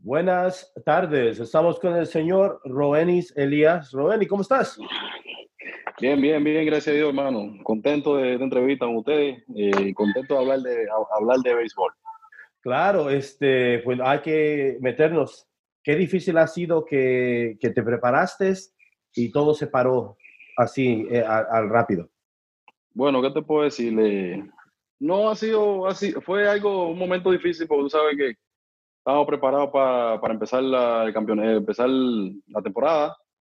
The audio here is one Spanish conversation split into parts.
Buenas tardes, estamos con el señor Roenis Elías. Roeni, ¿cómo estás? Bien, bien, bien, gracias a Dios, hermano. Contento de esta entrevista con ustedes, contento de hablar de béisbol. Claro, pues hay que meternos. Qué difícil ha sido que te preparaste y todo se paró así al rápido. Bueno, ¿qué te puedo decir? No ha sido así, fue un momento difícil porque tú sabes que estábamos preparados para empezar el campeonato, empezar la temporada.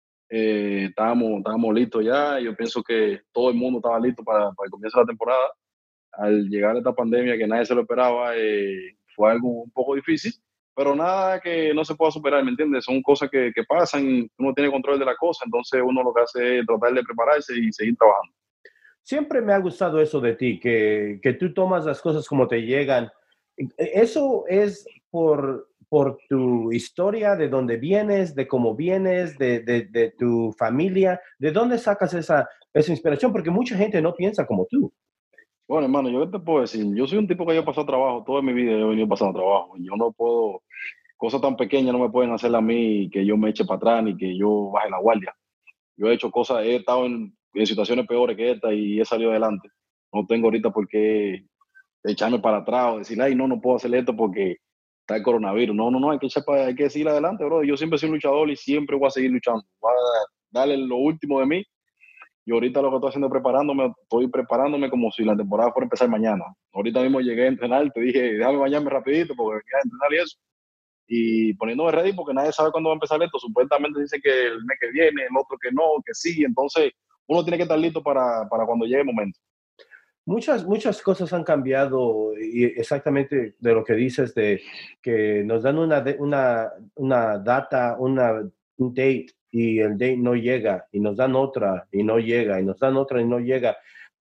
Estábamos listos ya. Yo pienso que todo el mundo estaba listo para el comienzo de la temporada. Al llegar esta pandemia que nadie se lo esperaba, fue algo un poco difícil, pero nada que no se pueda superar, ¿me entiendes? Son cosas que pasan, uno tiene control de la cosa, entonces uno lo que hace es tratar de prepararse y seguir trabajando. Siempre me ha gustado eso de ti, que tú tomas las cosas como te llegan. Eso es por tu historia, de dónde vienes, de cómo vienes, de tu familia. ¿De dónde sacas esa inspiración? Porque mucha gente no piensa como tú. Bueno, hermano, yo qué te puedo decir, yo soy un tipo que yo he pasado trabajo, toda mi vida yo he venido pasando trabajo, yo no puedo, cosas tan pequeñas no me pueden hacer a mí que yo me eche para atrás ni que yo baje la guardia. Yo he hecho cosas, he estado en situaciones peores que esta y he salido adelante. No tengo ahorita por qué echarme para atrás o decir, ay, no, no puedo hacer esto porque está el coronavirus. No, no, no, hay que seguir adelante, bro. Yo siempre soy luchador y siempre voy a seguir luchando. Voy a darle lo último de mí y ahorita lo que estoy haciendo es estoy preparándome como si la temporada fuera a empezar mañana. Ahorita mismo llegué a entrenar, te dije, déjame bañarme rapidito porque venía a entrenar y eso. Y poniéndome ready porque nadie sabe cuándo va a empezar esto. Supuestamente dice que el mes que viene, el otro que no, que sí. Entonces uno tiene que estar listo para cuando llegue el momento. Muchas cosas han cambiado y exactamente de lo que dices de que nos dan una data, un date y el date no llega y nos dan otra y no llega y nos dan otra y no llega.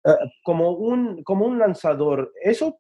Como un lanzador,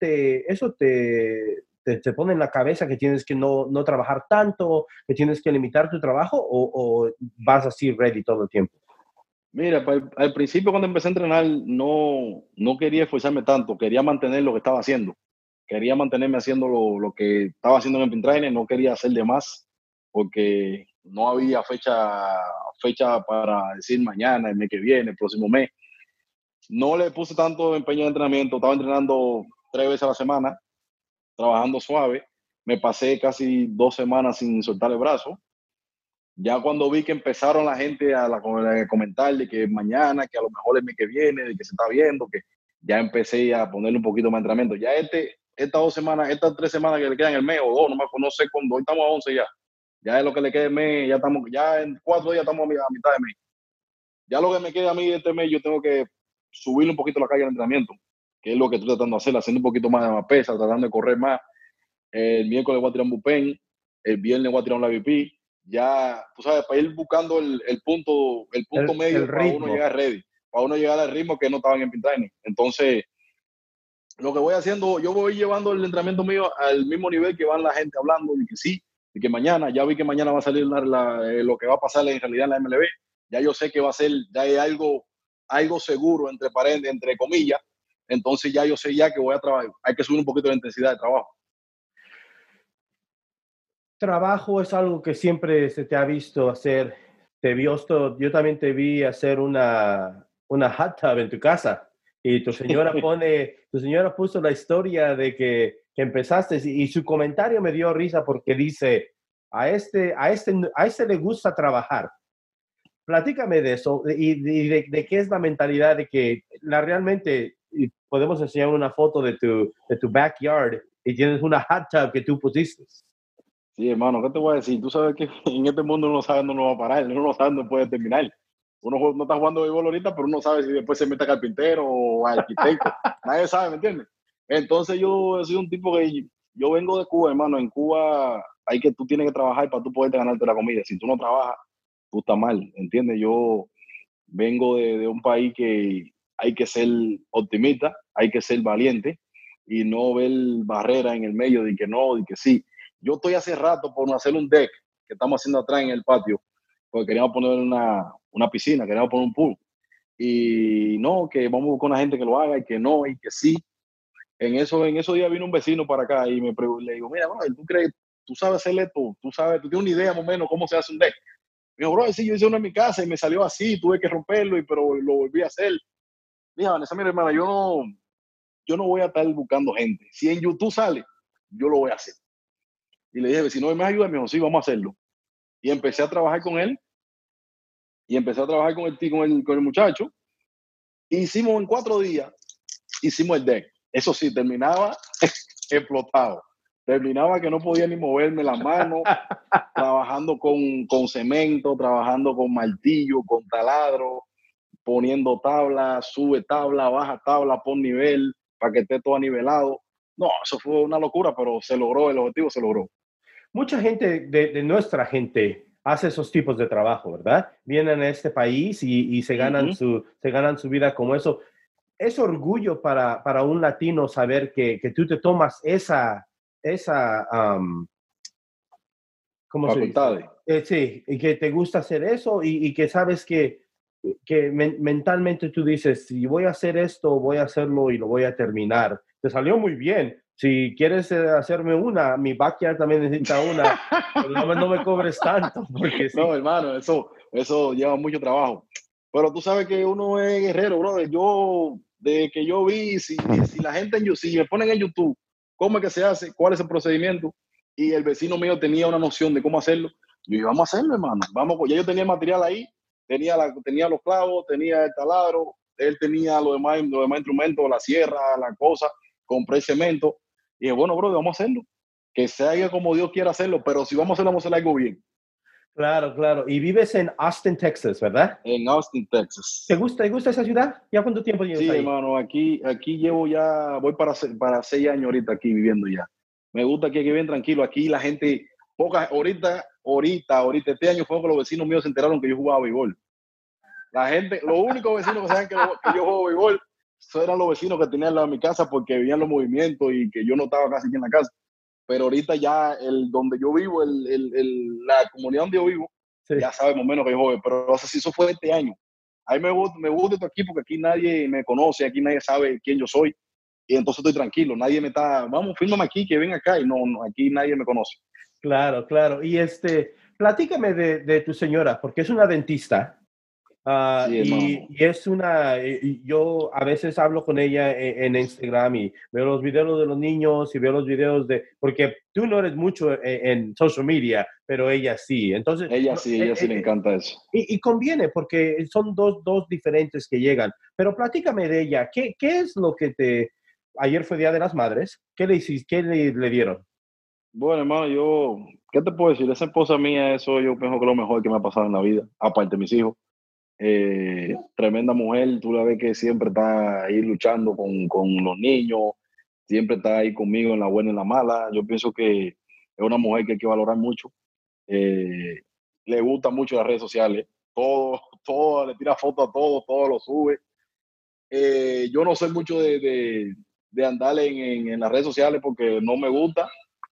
te pone en la cabeza que tienes que no trabajar tanto, que tienes que limitar tu trabajo o vas así ready todo el tiempo. Mira, al principio cuando empecé a entrenar no quería esforzarme tanto, quería mantener lo que estaba haciendo. Quería mantenerme haciendo lo que estaba haciendo en el Pintrainer, no quería hacer de más porque no había fecha para decir mañana, el mes que viene, el próximo mes. No le puse tanto empeño en entrenamiento, estaba entrenando 3 veces a la semana, trabajando suave. Me pasé casi 2 semanas sin soltar el brazo. Ya cuando vi que empezaron la gente a comentar de que mañana, que a lo mejor el mes que viene, de que se está viendo, que ya empecé a ponerle un poquito más de entrenamiento. Ya estas 2 semanas, estas 3 semanas que le quedan el mes o dos, no sé cuándo, hoy estamos a 11 ya. Ya es lo que le queda el mes, ya en 4 días estamos a mitad de mes. Ya lo que me queda a mí este mes, yo tengo que subirle un poquito la carga de entrenamiento, que es lo que estoy tratando de hacer, haciendo un poquito más de más pesa, tratando de correr más. El miércoles voy a tirar un bullpen, el viernes voy a tirar un live BP. Ya, tú sabes, para ir buscando el punto El medio para uno ritmo. llegar ready, para uno llegar al ritmo que no estaban en Pintaini. Entonces, lo que voy haciendo, yo voy llevando el entrenamiento mío al mismo nivel que van la gente hablando de que sí, de que mañana, ya vi que mañana va a salir lo que va a pasar en realidad en la MLB. Ya yo sé que va a ser, ya hay algo seguro, entre paréntesis, entre comillas. Entonces ya yo sé ya que voy a trabajar, hay que subir un poquito la intensidad de trabajo. Trabajo es algo que siempre se te ha visto hacer. Yo también te vi hacer una hot tub en tu casa y tu señora puso la historia de que empezaste y su comentario me dio risa porque dice, a este le gusta trabajar. Platícame de eso y de qué es la mentalidad de que realmente y podemos enseñar una foto de tu backyard y tienes una hot tub que tú pusiste. Sí, hermano, ¿qué te voy a decir? Tú sabes que en este mundo uno no sabe dónde uno va a parar, uno no sabe dónde puede terminar. Uno no está jugando béisbol ahorita, pero uno sabe si después se mete a carpintero o a arquitecto. Nadie sabe, ¿me entiendes? Entonces yo soy un tipo que yo vengo de Cuba, hermano. En Cuba tú tienes que trabajar para tú poderte ganarte la comida. Si tú no trabajas, tú estás mal, ¿entiendes? Yo vengo de un país que hay que ser optimista, hay que ser valiente y no ver barreras en el medio de que no, de que sí. Yo estoy hace rato por hacer un deck que estamos haciendo atrás en el patio, porque queríamos poner una piscina, queríamos poner un pool. Y no, que vamos con la gente que lo haga y que no, y que sí. En esos días vino un vecino para acá y le digo, mira, bueno, tú sabes hacer esto, tú tienes una idea más o menos cómo se hace un deck. Me dijo, bro, sí, yo hice uno en mi casa y me salió así, tuve que romperlo, pero lo volví a hacer. Dije, Vanessa, mira, hermana, yo no voy a estar buscando gente. Si en YouTube sale, yo lo voy a hacer. Y le dije, si no me ayuda, me dijo, sí, vamos a hacerlo. Y empecé a trabajar con él, y empecé a trabajar con el muchacho. Hicimos en 4 días, hicimos el deck. Eso sí, terminaba explotado. Terminaba que no podía ni moverme la mano, trabajando con cemento, trabajando con martillo, con taladro, poniendo tabla, sube tabla, baja tabla, pon nivel, para que esté todo nivelado. No, eso fue una locura, pero se logró, el objetivo se logró. Mucha gente de nuestra gente hace esos tipos de trabajo, ¿verdad? Vienen a este país y se ganan se ganan su vida como eso. Es orgullo para un latino saber que tú te tomas ¿cómo se dice? Facultades. Sí, y que te gusta hacer eso y que sabes que mentalmente tú dices, si voy a hacer esto, voy a hacerlo y lo voy a terminar. Te salió muy bien. Si quieres hacerme una, mi backyard también necesita una, pero no me cobres tanto, porque sí. No, hermano, eso lleva mucho trabajo. Pero tú sabes que uno es guerrero, brother. Yo, de que yo vi, si la gente, si me ponen en YouTube, cómo es que se hace, cuál es el procedimiento, y el vecino mío tenía una noción de cómo hacerlo, yo dije, vamos a hacerlo, hermano. Vamos, ya yo tenía el material ahí, tenía los clavos, tenía el taladro, él tenía los demás instrumentos, la sierra, la cosa, compré cemento, y dije, bueno, brother, vamos a hacerlo. Que se haga como Dios quiera hacerlo, pero si vamos a hacerlo, vamos a hacer algo bien. Claro, claro. Y vives en Austin, Texas, ¿verdad? En Austin, Texas. Te gusta esa ciudad? ¿Ya cuánto tiempo llevas Sí, ahí? hermano, aquí llevo ya, voy para 6 años ahorita aquí viviendo ya. Me gusta aquí bien tranquilo. Aquí la gente, ahorita, este año fue que los vecinos míos se enteraron que yo jugaba béisbol. La gente, los únicos vecinos que saben que yo juego béisbol, esos eran los vecinos que tenían al lado de mi casa porque veían los movimientos y que yo no estaba casi aquí en la casa. Pero ahorita ya donde yo vivo, la comunidad donde yo vivo, Sí. ya sabe más o menos que yo juego. Pero o sea, si eso fue este año. A mí me gusta esto aquí porque aquí nadie me conoce, aquí nadie sabe quién yo soy. Y entonces estoy tranquilo. Nadie me está, vamos, fírmame aquí, que ven acá. Y no, aquí nadie me conoce. Claro, claro. Y platícame de tu señora, porque es una dentista. Sí, hermano. Y es yo a veces hablo con ella en Instagram y veo los videos de los niños y veo los videos porque tú no eres mucho en social media, pero ella sí. Entonces, Ella sí le encanta eso. y conviene porque son dos diferentes que llegan. Pero platícame de ella. ¿Qué es lo que ayer fue Día de las Madres? ¿Qué le hiciste? ¿Qué le dieron? Bueno, hermano, ¿qué te puedo decir? Esa esposa mía, eso yo pienso que es lo mejor que me ha pasado en la vida, aparte de mis hijos. Tremenda mujer, tú la ves que siempre está ahí luchando con los niños, siempre está ahí conmigo en la buena y en la mala. Yo pienso que es una mujer que hay que valorar mucho. Eh, Le gusta mucho las redes sociales, todo, le tira fotos a todo lo sube. Yo no soy mucho de andar en las redes sociales porque no me gusta.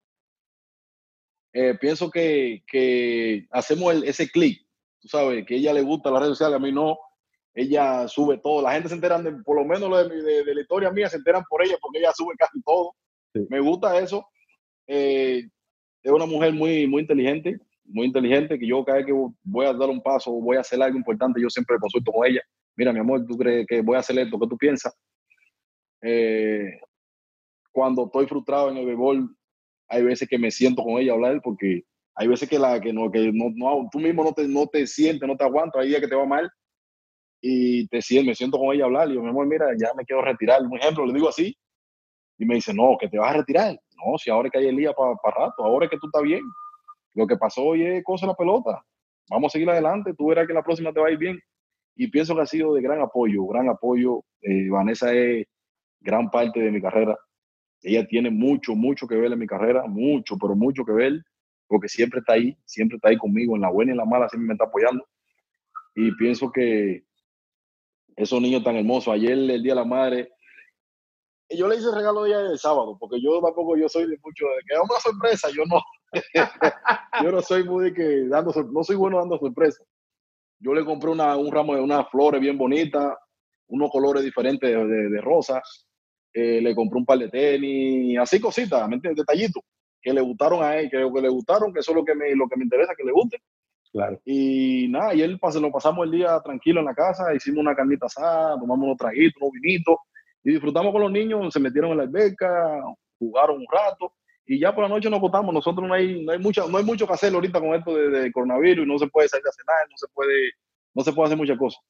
Pienso que hacemos ese clic, tú sabes, que a ella le gusta las redes sociales, a mí no. Ella sube todo, la gente se entera, por lo menos de la historia mía, se enteran por ella porque ella sube casi todo. Sí. Me gusta eso. Es una mujer muy inteligente, que yo cada vez que voy a dar un paso, voy a hacer algo importante, yo siempre consulto con ella. Mira, mi amor, ¿tú crees que voy a hacer esto? ¿Qué tú piensas? Eh, Cuando estoy frustrado en el béisbol, hay veces que me siento con ella a hablar porque hay veces tú mismo no te sientes, no te aguantas, hay días que te va mal y me siento con ella a hablar y yo, mi amor, mira, ya me quiero retirar. Un ejemplo, le digo así y me dice, no, que te vas a retirar. No, si ahora es que hay el día para rato, ahora es que tú estás bien. Lo que pasó hoy es cosa de la pelota. Vamos a seguir adelante, tú verás que la próxima te va a ir bien. Y pienso que ha sido de gran apoyo, gran apoyo. Vanessa es gran parte de mi carrera. Ella tiene mucho que ver en mi carrera, mucho, pero mucho que ver, porque siempre está ahí conmigo, en la buena y en la mala, siempre me está apoyando. Y pienso que esos niños tan hermosos, ayer el Día de la Madre, yo le hice el regalo de ella el sábado, porque yo tampoco, yo soy de mucho, de que dame una sorpresa, yo no, yo no soy muy de que no soy bueno dando sorpresas. Yo le compré un ramo de unas flores bien bonitas, unos colores diferentes de rosa, le compré un par de tenis, así cositas, ¿me entiendes? Detallitos. que le gustaron a él, que le gustaron, que eso es lo que me interesa, que le guste. Claro. Y nada, y él lo pasamos el día tranquilo en la casa, hicimos una carnita asada, tomamos unos traguitos, unos vinitos, y disfrutamos con los niños, se metieron en la alberca, jugaron un rato, y ya por la noche nos acostamos. Nosotros no hay mucho que hacer ahorita con esto de coronavirus, y no se puede salir a cenar, no se puede hacer muchas cosas.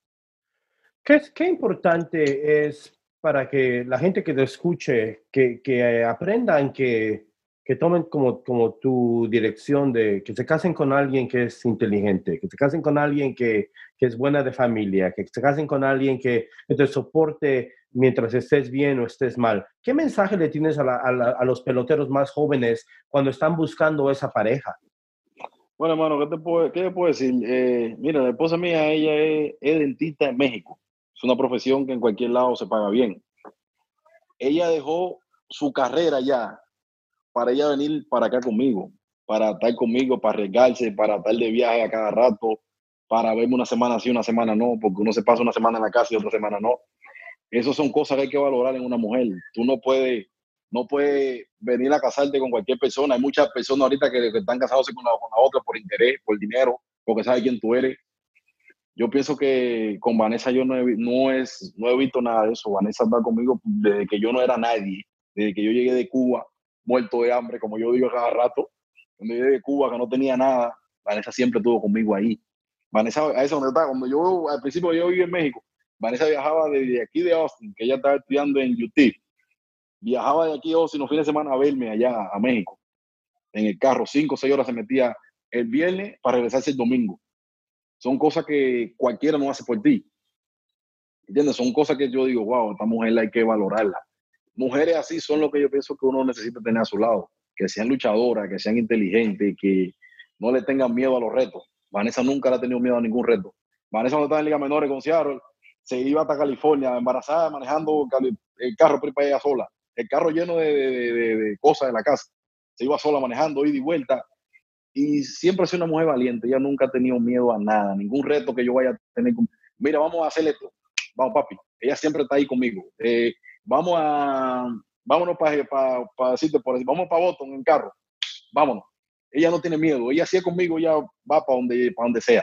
Qué importante es para que la gente que te escuche, que aprendan que tomen como tu dirección de que se casen con alguien que es inteligente, que se casen con alguien que es buena de familia, que se casen con alguien que te soporte mientras estés bien o estés mal? ¿Qué mensaje le tienes a los peloteros más jóvenes cuando están buscando esa pareja? Bueno, hermano, qué te puedo decir? Mira, la esposa mía, ella es dentista en México. Es una profesión que en cualquier lado se paga bien. Ella dejó su carrera ya para ella venir para acá conmigo, para estar conmigo, para arriesgarse, para estar de viaje a cada rato, para verme una semana sí, una semana no, porque uno se pasa una semana en la casa y otra semana no. Esas son cosas que hay que valorar en una mujer. Tú no puedes venir a casarte con cualquier persona. Hay muchas personas ahorita que están casados con la otra por interés, por dinero, porque sabe quién tú eres. Yo pienso que con Vanessa yo no he visto nada de eso. Vanessa está conmigo desde que yo no era nadie, desde que yo llegué de Cuba, muerto de hambre, como yo digo cada rato. Cuando llegué de Cuba, que no tenía nada, Vanessa siempre estuvo conmigo ahí. Vanessa, a eso donde está, cuando yo, al principio yo vivía en México, Vanessa viajaba desde aquí de Austin, que ella estaba estudiando en UT, viajaba de aquí a Austin los fines de semana a verme allá a México, en el carro, 5 o 6 horas se metía el viernes para regresarse el domingo. Son cosas que cualquiera no hace por ti. ¿Entiendes? Son cosas que yo digo, wow, esta mujer hay que valorarla. Mujeres así son lo que yo pienso que uno necesita tener a su lado, que sean luchadoras, que sean inteligentes, que no le tengan miedo a los retos. Vanessa nunca le ha tenido miedo a ningún reto. Vanessa cuando estaba en Liga Menores con Seattle, se iba hasta California embarazada, manejando el carro para ella sola, el carro lleno de cosas de la casa. Se iba sola manejando, ida y vuelta. Y siempre ha sido una mujer valiente. Ella nunca ha tenido miedo a nada, ningún reto que yo vaya a tener. Mira, vamos a hacer esto. Vamos, papi. Ella siempre está ahí conmigo. Vamos a, vámonos para decirte por ahí, vamos para Boston en carro. Vámonos. Ella no tiene miedo. Ella sí es conmigo, ella va para donde sea.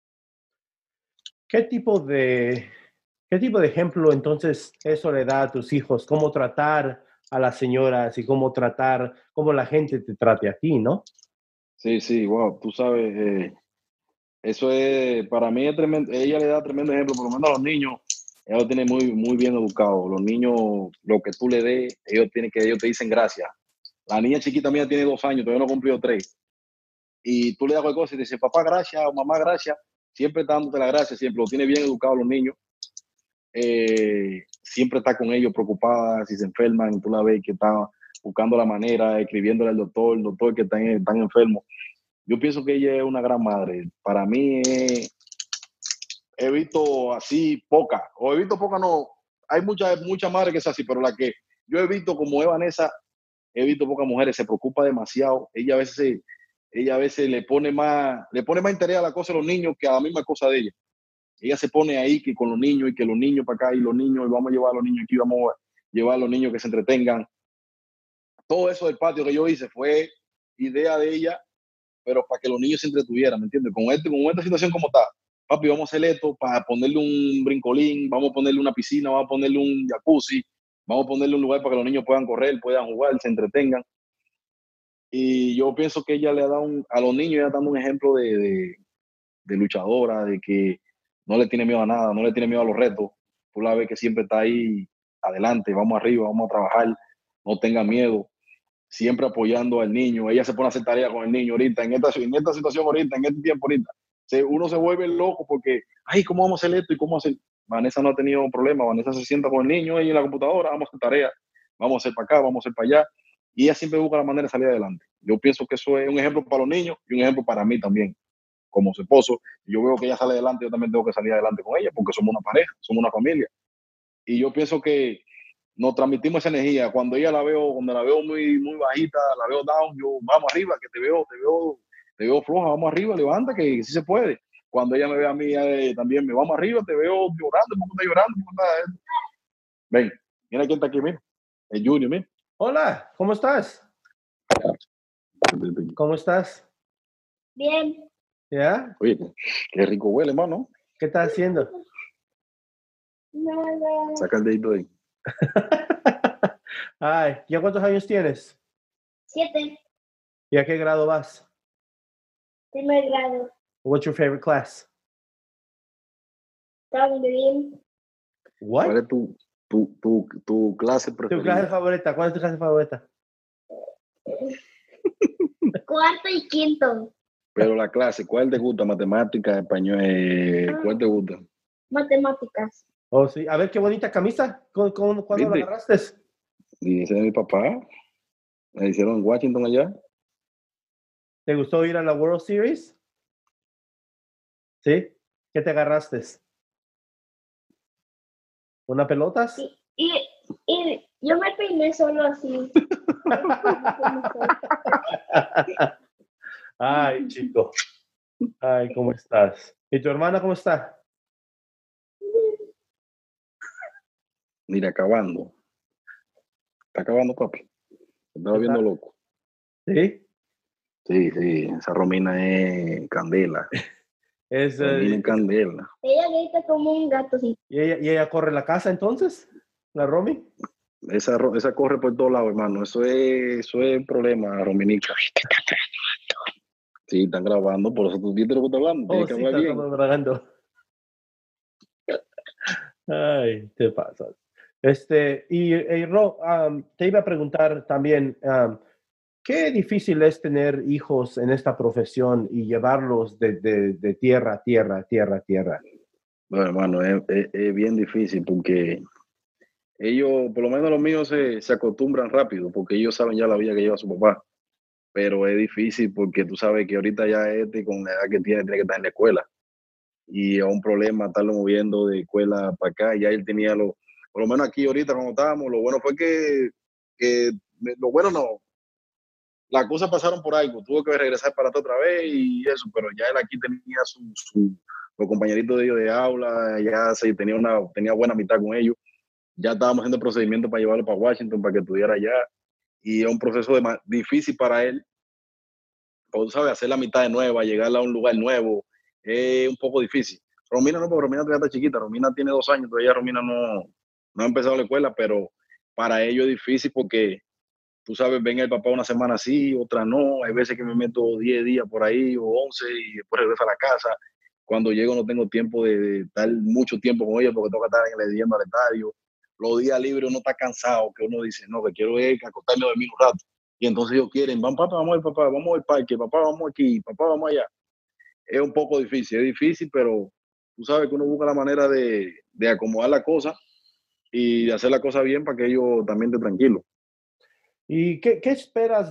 ¿Qué tipo de, ¿Qué tipo de ejemplo entonces eso le da a tus hijos? ¿Cómo tratar a las señoras y cómo la gente te trate a ti, ¿no? Sí, sí, wow. Tú sabes, eso es, para mí es tremendo. Ella le da tremendo ejemplo, por lo menos a los niños. Ella los tiene muy bien educados. Los niños, lo que tú le des, ellos te dicen gracias. La niña chiquita mía tiene 2 años, todavía no cumplió 3. Y tú le das cualquier cosa y te dice, papá, gracias, o mamá, gracias. Siempre está dándote las gracias, siempre lo tiene bien educado los niños. Siempre está con ellos preocupada si se enferman. Tú la ves que está buscando la manera, escribiéndole al doctor, el doctor que están enfermos. Yo pienso que ella es una gran madre. Para mí, he visto así poca, o he visto poca, no. Hay muchas madres que es así, pero la que yo he visto como es Vanessa, he visto pocas mujeres, se preocupa demasiado. Ella a veces le pone más interés a la cosa de los niños que a la misma cosa de ella. Ella se pone ahí que con los niños y que los niños para acá y los niños, y vamos a llevar a los niños aquí, vamos a llevar a los niños que se entretengan. Todo eso del patio que yo hice fue idea de ella, pero para que los niños se entretuvieran, ¿me entiendes? Con esta situación como está, papi, vamos a hacer esto para ponerle un brincolín, vamos a ponerle una piscina, vamos a ponerle un jacuzzi, vamos a ponerle un lugar para que los niños puedan correr, puedan jugar, se entretengan. Y yo pienso que ella le ha dado a los niños, ella dando un ejemplo de luchadora, de que no le tiene miedo a nada, no le tiene miedo a los retos. Tú la ves que siempre está ahí, adelante, vamos arriba, vamos a trabajar, no tenga miedo, siempre apoyando al niño. Ella se pone a hacer tareas con el niño ahorita, en esta situación ahorita, en este tiempo ahorita. Uno se vuelve loco porque, ay, ¿cómo vamos a hacer esto y cómo hacer? Vanessa no ha tenido un problema, Vanessa se sienta con el niño ahí en la computadora, vamos a hacer tareas, vamos a hacer para acá, vamos a hacer para allá. Y ella siempre busca la manera de salir adelante. Yo pienso que eso es un ejemplo para los niños y un ejemplo para mí también, como su esposo. Yo veo que ella sale adelante, yo también tengo que salir adelante con ella, porque somos una pareja, somos una familia. Y yo pienso que nos transmitimos esa energía. Cuando la veo muy bajita, la veo down, yo, vamos arriba, que te veo floja, vamos arriba, levanta, que sí se puede. Cuando ella me ve a mí, también me vamos arriba, te veo llorando, ¿cómo estás llorando? ¿Cómo estás? Ven, mira quién está aquí, mira, el Junior, mira. Hola, ¿cómo estás? ¿Cómo estás? Bien. ¿Ya? Oye, qué rico huele, hermano. ¿Qué estás haciendo? Nada. Saca el dedito ahí. Ay, ¿ya cuántos años tienes? 7. ¿Y a qué grado vas? Primer grado. What's your favorite class? También. ¿Cuál What? es tu clase ¿Tu clase preferida? favorita? ¿Cuál es tu clase favorita? Cuarto y quinto. Pero la clase, ¿cuál te gusta? Matemática, español, ¿cuál te gusta? Matemáticas. Oh, sí. A ver, qué bonita camisa. ¿Cuándo la ¿Viste? agarraste? Y ese es mi papá. Me hicieron en Washington allá. ¿Te gustó ir a la World Series? ¿Sí? ¿Qué te agarraste? ¿Una pelotas? Y yo me peiné solo así. Ay, chico. Ay, ¿cómo estás? ¿Y tu hermana cómo está? Mira, acabando. Está acabando, papi. Se estaba viendo ¿Está? loco. ¿Sí? Sí, sí, esa Romina es candela. Es, Romina es candela. Ella grita como un gato, sí. ¿y ella corre la casa entonces? ¿La Romy? Esa corre por todos lados, hermano. Eso es un problema, Rominica. Sí, están grabando, por eso tú dices lo que estás hablando. Oh, Tienes que sí, hablar bien. estamos bragando. Ay, te pasas. Te iba a preguntar también, qué difícil es tener hijos en esta profesión y llevarlos de tierra a tierra, tierra a tierra. Bueno, hermano, es bien difícil porque ellos, por lo menos los míos, se acostumbran rápido porque ellos saben ya la vida que lleva su papá. Pero es difícil porque tú sabes que ahorita ya con la edad que tiene que estar en la escuela. Y es un problema estarlo moviendo de escuela para acá. Ya él tenía por lo menos aquí ahorita cuando estábamos, lo bueno fue que lo bueno no, las cosas pasaron por algo, tuvo que regresar para atrás otra vez y eso, pero ya él aquí tenía los compañeritos de ellos de aula, ya tenía buena mitad con ellos, ya estábamos haciendo el procedimiento para llevarlo para Washington para que estudiara allá y es un proceso difícil para él, pues, ¿sabes? Hacer la mitad de nueva, llegar a un lugar nuevo, es un poco difícil. Romina no, porque Romina todavía está chiquita, Romina tiene 2 años, todavía Romina no ha empezado la escuela, pero para ellos es difícil porque tú sabes, ven el papá una semana sí, otra no. Hay veces que me meto 10 días por ahí o 11 y después regreso a la casa. Cuando llego no tengo tiempo de estar mucho tiempo con ellos porque tengo que estar yendo al estadio. Los días libres uno está cansado, que uno dice, no, que quiero es acostarme a dormir un rato. Y entonces ellos quieren, vamos papá, vamos al parque, papá, vamos aquí, papá, vamos allá. Es un poco difícil, es difícil, pero tú sabes que uno busca la manera de acomodar la cosa y de hacer la cosa bien para que ellos también estén tranquilos. ¿Y qué esperas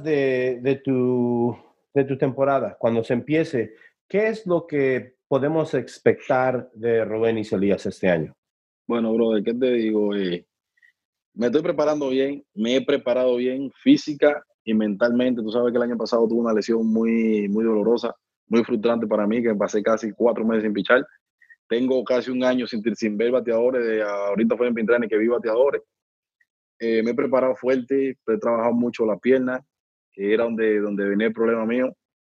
de tu temporada cuando se empiece? ¿Qué es lo que podemos expectar de Rubén y Elías este año? Bueno, brother, ¿qué te digo? Me estoy preparando bien, me he preparado bien física y mentalmente. Tú sabes que el año pasado tuve una lesión muy, muy dolorosa, muy frustrante para mí, que pasé casi 4 meses sin pichar. Tengo casi un año sin ver bateadores. Ahorita fue en Pintrane que vi bateadores. Me he preparado fuerte, he trabajado mucho la pierna, que era donde venía el problema mío.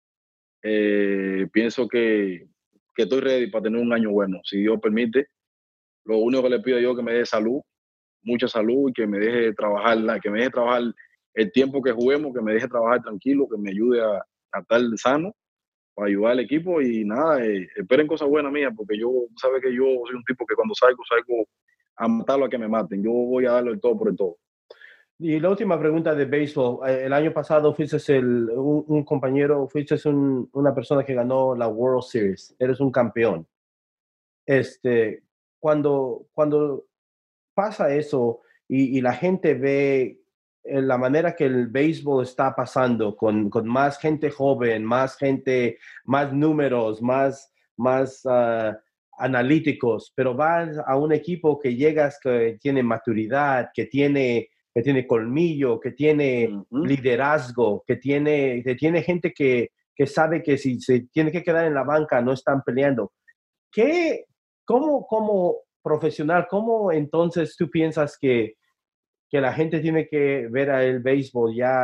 Pienso que estoy ready para tener un año bueno, si Dios permite. Lo único que le pido yo es que me dé salud, mucha salud y que me deje trabajar el tiempo que juguemos, que me deje trabajar tranquilo, que me ayude a estar sano para ayudar al equipo y nada, esperen cosas buenas mías porque sabes que yo soy un tipo que cuando salgo a matarlo a que me maten, yo voy a darle el todo por el todo. Y la última pregunta de béisbol. El año pasado fuiste un compañero, fuiste una persona que ganó la World Series. Eres un campeón. Cuando pasa eso y la gente ve la manera que el béisbol está pasando con más gente joven, más gente, más números, más analíticos, pero vas a un equipo que llegas que tiene maturidad, que tiene colmillo, que tiene liderazgo, que tiene gente que sabe que si se tiene que quedar en la banca no están peleando. ¿Qué, como profesional, cómo entonces tú piensas que la gente tiene que ver a el béisbol ya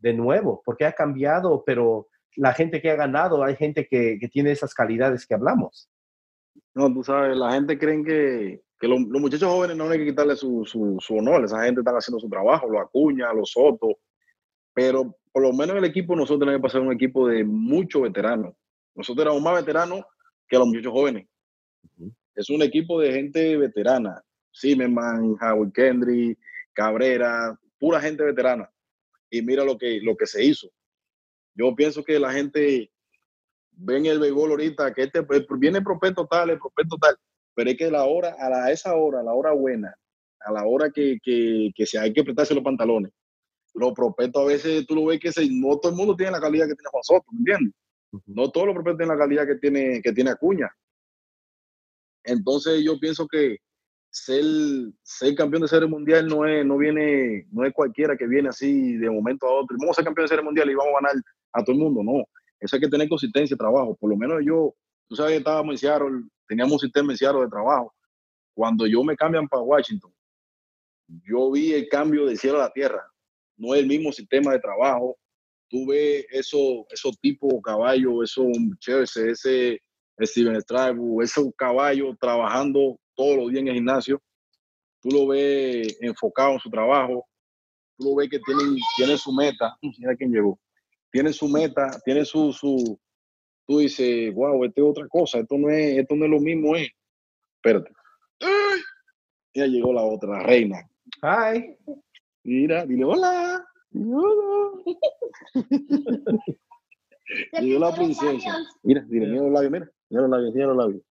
de nuevo, porque ha cambiado, pero la gente que ha ganado, hay gente que tiene esas calidades que hablamos. No, tú sabes, la gente creen que los muchachos jóvenes no hay que quitarle su honor. Esa gente está haciendo su trabajo, los Acuña, los Soto, pero por lo menos en el equipo nosotros tenemos que pasar un equipo de muchos veteranos. Nosotros éramos más veteranos que los muchachos jóvenes. Es un equipo de gente veterana. Zimmerman, Howard Kendrick, Cabrera, pura gente veterana. Y mira lo que se hizo. Yo pienso que la gente ve en el béisbol ahorita que viene el prospecto tal, pero es que esa hora, a la hora buena, a la hora que se hay que apretarse los pantalones, los prospectos a veces tú lo ves que no todo el mundo tiene la calidad que tiene Juan Soto, ¿me entiendes? No todos los prospectos tienen la calidad que tiene Acuña. Entonces yo pienso que ser campeón de serie mundial no es cualquiera que viene así de momento a otro. Vamos a ser campeón de serie mundial y vamos a ganar a todo el mundo, no. Eso hay que tener consistencia de trabajo. Por lo menos tú sabes que estábamos en Seattle, teníamos un sistema en Seattle de trabajo. Cuando yo me cambian para Washington, yo vi el cambio del cielo a la tierra. No es el mismo sistema de trabajo. Tú ves esos tipos caballos, esos Chelsea, ese Steven Strasburg, esos caballos trabajando todos los días en el gimnasio. Tú lo ves enfocado en su trabajo. Tú lo ves que tienen su meta. Mira quién llegó. Tienen su meta, tienen tú dices, wow, esto es otra cosa, esto no es lo mismo, Espérate. ¡Ay! Ya llegó la otra, la reina. Hi. Mira, dile hola. Dile hola. Llegó la princesa. Mira, dile, mira los labios, mira los labios.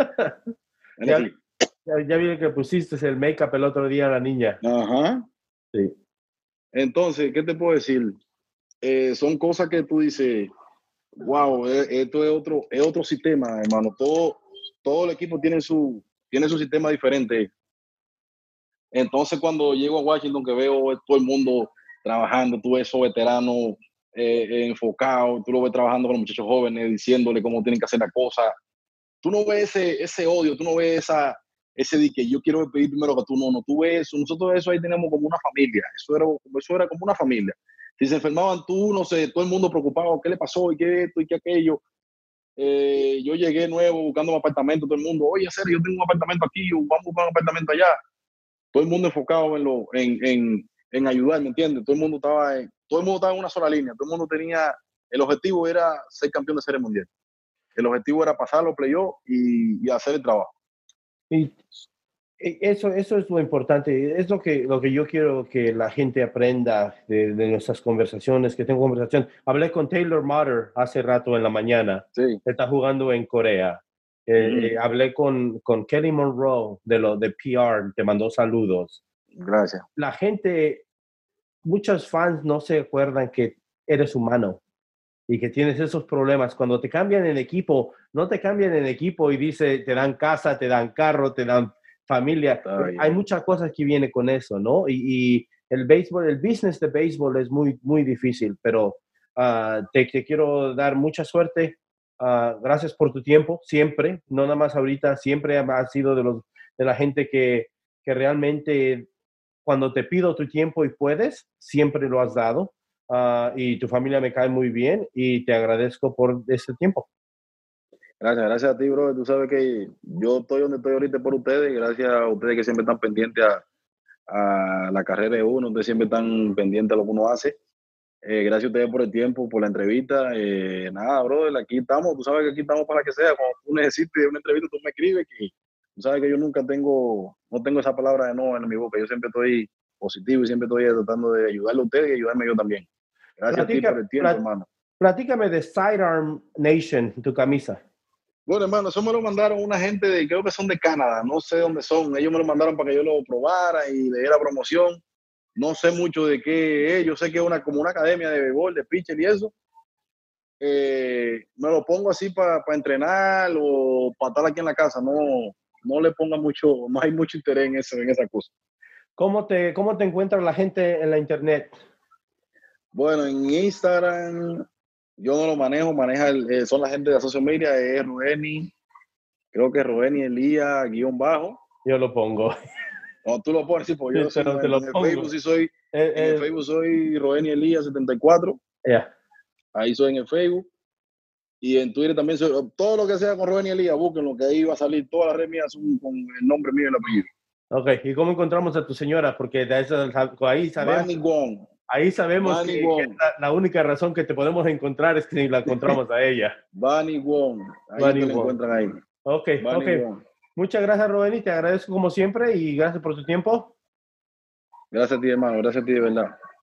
Ya vi que pusiste el make-up el otro día a la niña. Ajá. Sí. Entonces, ¿qué te puedo decir? Son cosas que tú dices, wow, esto es otro sistema, hermano. Todo el equipo tiene su sistema diferente. Entonces, cuando llego a Washington, que veo todo el mundo trabajando, tú ves esos veteranos enfocados, tú lo ves trabajando con los muchachos jóvenes, diciéndole cómo tienen que hacer la cosa. Tú no ves ese odio, tú no ves ese de que yo quiero pedir primero que tú, no, tú ves eso. Nosotros eso ahí tenemos como una familia, eso era como una familia. Si se enfermaban tú, no sé, todo el mundo preocupado, ¿qué le pasó? ¿Y qué esto? ¿Y qué aquello? Yo llegué nuevo buscando un apartamento, todo el mundo, oye, serio, yo tengo un apartamento aquí, vamos a buscar un apartamento allá. Todo el mundo enfocado en ayudar, ¿me entiendes? Todo el mundo estaba en una sola línea, todo el mundo tenía, el objetivo era ser campeón de serie mundial. El objetivo era pasar los playoffs y hacer el trabajo. Y eso es lo importante, es lo que yo quiero que la gente aprenda de nuestras conversaciones, que tengo conversación. Hablé con Taylor Motter hace rato en la mañana, sí. Está jugando en Corea. Hablé con Kelly Monroe de PR, te mandó saludos. Gracias. La gente, muchos fans no se acuerdan que eres humano y que tienes esos problemas. Cuando te cambian el equipo, no te cambian el equipo y dice, te dan casa, te dan carro, te dan familia. Hay muchas cosas que vienen con eso, ¿no? Y el béisbol, el business de béisbol es muy, muy difícil, pero te quiero dar mucha suerte. Gracias por tu tiempo, siempre, no nada más ahorita, siempre has sido de la gente que realmente cuando te pido tu tiempo y puedes, siempre lo has dado. Y tu familia me cae muy bien y te agradezco por este tiempo. Gracias a ti, bro. Tú sabes que yo estoy donde estoy ahorita por ustedes, gracias a ustedes que siempre están pendientes a la carrera de uno, ustedes siempre están pendientes a lo que uno hace. Gracias a ustedes por el tiempo, por la entrevista. Nada, brother, aquí estamos. Tú sabes que aquí estamos para que sea. Cuando tú necesites una entrevista, tú me escribes. Que tú sabes que yo no tengo esa palabra de no en mi boca. Yo siempre estoy positivo y siempre estoy tratando de ayudarle a ustedes y ayudarme yo también. Gracias a ti por el tiempo, hermano. Platícame de Sidearm Nation, tu camisa. Bueno, hermano, eso me lo mandaron una gente creo que son de Canadá, no sé dónde son. Ellos me lo mandaron para que yo lo probara y le diera promoción. No sé mucho de qué es. Yo sé que es como una academia de béisbol, de pitcher y eso. Me lo pongo así para entrenar o para estar aquí en la casa. No le ponga mucho, no hay mucho interés en esa cosa. ¿Cómo te encuentra la gente en la internet? Bueno, en Instagram yo no lo manejo, son la gente de la social media, es Roeni, creo que Roeni Elías _. Yo lo pongo. No, tú lo pones, sí, porque yo te lo en el Facebook sí soy En el Facebook soy Roeni Elías 74. Yeah. Ahí soy en el Facebook. Y en Twitter también soy, todo lo que sea con Roeni Elías, búsquenlo, que ahí va a salir todas las redes mías con el nombre mío y el apellido. Ok, ¿y cómo encontramos a tu señora? Porque de eso, ahí sabemos, Manny Wong. ahí sabemos Manny que Wong. la única razón que te podemos encontrar es que la encontramos a ella. Manny Wong. Ahí Manny te la Wong. encuentran ahí. Ok, Manny ok. Wong. Muchas gracias, Roeni. Te agradezco como siempre y gracias por tu tiempo. Gracias a ti, hermano. Gracias a ti, de verdad.